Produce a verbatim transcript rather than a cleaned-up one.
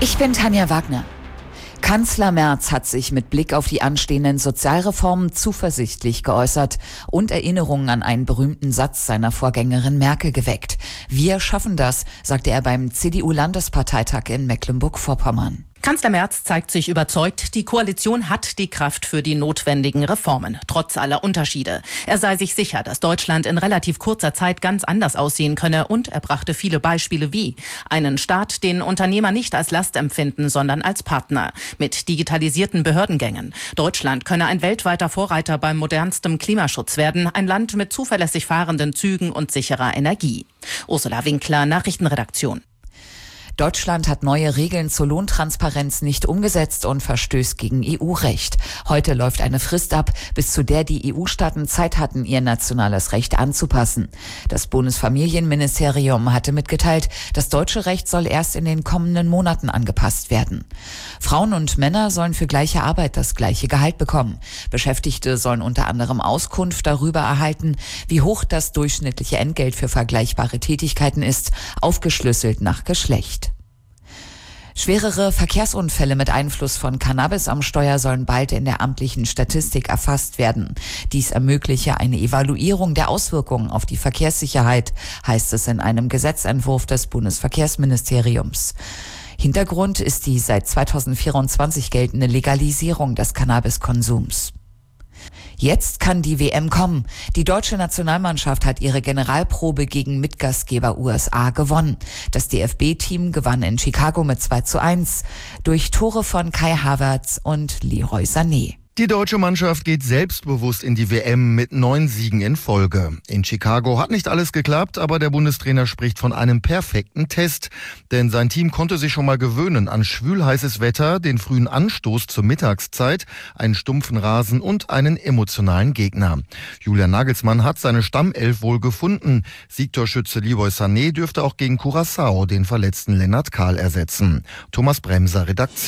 Ich bin Tanja Wagner. Kanzler Merz hat sich mit Blick auf die anstehenden Sozialreformen zuversichtlich geäußert und Erinnerungen an einen berühmten Satz seiner Vorgängerin Merkel geweckt. Wir schaffen das, sagte er beim C D U-Landesparteitag in Mecklenburg-Vorpommern. Kanzler Merz zeigt sich überzeugt, die Koalition hat die Kraft für die notwendigen Reformen, trotz aller Unterschiede. Er sei sich sicher, dass Deutschland in relativ kurzer Zeit ganz anders aussehen könne, und er brachte viele Beispiele wie einen Staat, den Unternehmer nicht als Last empfinden, sondern als Partner, mit digitalisierten Behördengängen. Deutschland könne ein weltweiter Vorreiter beim modernstem Klimaschutz werden, ein Land mit zuverlässig fahrenden Zügen und sicherer Energie. Ursula Winkler, Nachrichtenredaktion. Deutschland hat neue Regeln zur Lohntransparenz nicht umgesetzt und verstößt gegen E U-Recht. Heute läuft eine Frist ab, bis zu der die E U-Staaten Zeit hatten, ihr nationales Recht anzupassen. Das Bundesfamilienministerium hatte mitgeteilt, das deutsche Recht soll erst in den kommenden Monaten angepasst werden. Frauen und Männer sollen für gleiche Arbeit das gleiche Gehalt bekommen. Beschäftigte sollen unter anderem Auskunft darüber erhalten, wie hoch das durchschnittliche Entgelt für vergleichbare Tätigkeiten ist, aufgeschlüsselt nach Geschlecht. Schwerere Verkehrsunfälle mit Einfluss von Cannabis am Steuer sollen bald in der amtlichen Statistik erfasst werden. Dies ermögliche eine Evaluierung der Auswirkungen auf die Verkehrssicherheit, heißt es in einem Gesetzentwurf des Bundesverkehrsministeriums. Hintergrund ist die seit zweitausendvierundzwanzig geltende Legalisierung des Cannabiskonsums. Jetzt kann die W M kommen. Die deutsche Nationalmannschaft hat ihre Generalprobe gegen Mitgastgeber U S A gewonnen. Das D F B-Team gewann in Chicago mit zwei zu eins durch Tore von Kai Havertz und Leroy Sané. Die deutsche Mannschaft geht selbstbewusst in die W M mit neun Siegen in Folge. In Chicago hat nicht alles geklappt, aber der Bundestrainer spricht von einem perfekten Test. Denn sein Team konnte sich schon mal gewöhnen an schwülheißes Wetter, den frühen Anstoß zur Mittagszeit, einen stumpfen Rasen und einen emotionalen Gegner. Julian Nagelsmann hat seine Stammelf wohl gefunden. Siegtorschütze Leroy Sané dürfte auch gegen Curaçao den verletzten Lennart Kahl ersetzen. Thomas Bremser, Redaktion.